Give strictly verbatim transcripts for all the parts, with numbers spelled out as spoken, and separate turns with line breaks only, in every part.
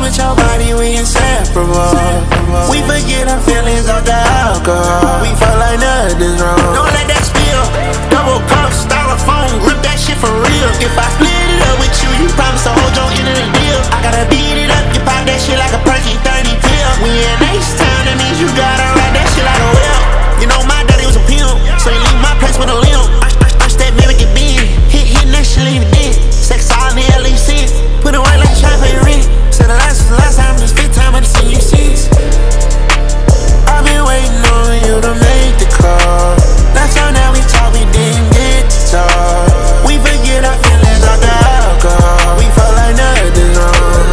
with your body, we inseparable. We forget our feelings off the alcohol. We felt like nothing's wrong. Don't let that spill. Double cup, styrofoam, grip that shit for real. If I split it up with you, you promise to hold your end of the deal. I gotta beat it up, you pop that shit like a perky thirty pill. We in H-Town, that means you gotta ride that shit like a whip. You know my daddy was a pimp, so you leave my place with a limp. I, I, I step, maybe get big. Hit, hit, next shit, leave it in. Sex all in the L E C. Put it white like try for your rent. Said the last was the last time, this fifth time I done seen you since. I've been waiting on you to make the call. Last time that we talked, we didn't get to talk. We forget our feelings off the alcohol. We felt like nothing's wrong.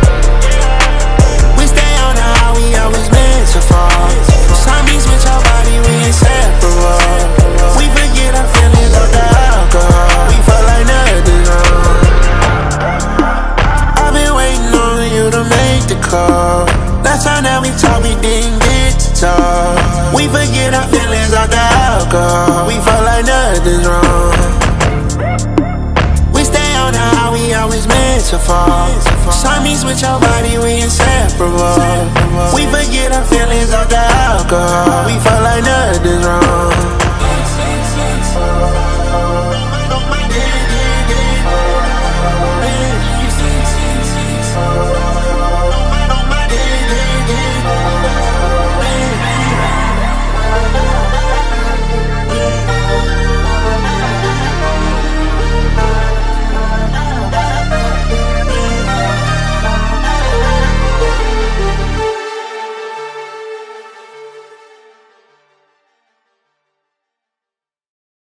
We stay on the high, we always meant to fall. Some beats with your body, we inseparable. We forget our feelings off the alcohol. We felt like nothing's wrong. I've been waiting on you to make the call. Last time that we talked, we didn't get to talk. We forget our feelings off the alcohol. We felt like nothing's wrong. We stay on the high, we always meant to fall. Some beats with your body, we inseparable. We forget our feelings off the alcohol. We felt like nothing's wrong.